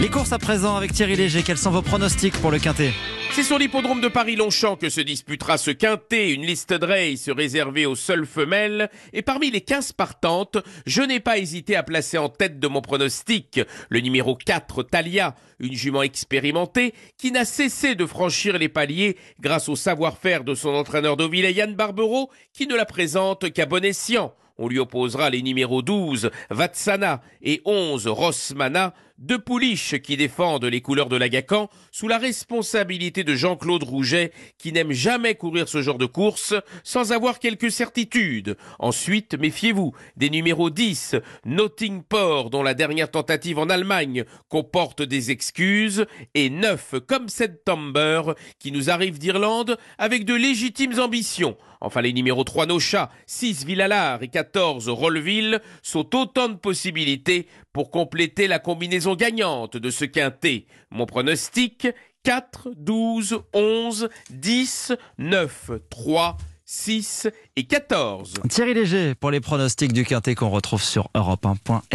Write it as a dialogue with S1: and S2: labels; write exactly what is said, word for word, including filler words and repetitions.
S1: Les courses à présent avec Thierry Léger. Quels sont vos pronostics pour le Quintet ?
S2: C'est sur l'hippodrome de Paris-Longchamp que se disputera ce quintet, une liste de race réservée aux seules femelles. Et parmi les quinze partantes, je n'ai pas hésité à placer en tête de mon pronostic le numéro quatre, Thalia, une jument expérimentée qui n'a cessé de franchir les paliers grâce au savoir-faire de son entraîneur d'Oville, Yann Barbero, qui ne la présente qu'à bon escient. On lui opposera les numéros douze, Vatsana, et onze, Rossmana, deux pouliches qui défendent les couleurs de l'Agacan sous la responsabilité de Jean-Claude Rouget, qui n'aime jamais courir ce genre de course sans avoir quelques certitudes. Ensuite, méfiez-vous des numéros dix, Nottingport, dont la dernière tentative en Allemagne comporte des excuses, et neuf, comme September, qui nous arrive d'Irlande avec de légitimes ambitions. Enfin, les numéros trois, Nocha, six, Villalard et quatorze, Rolleville sont autant de possibilités pour compléter la combinaison gagnante de ce quintet. Mon pronostic, quatre, douze, onze, dix, neuf, trois, six et quatorze.
S1: Thierry Léger pour les pronostics du Quintet qu'on retrouve sur europe un point f r.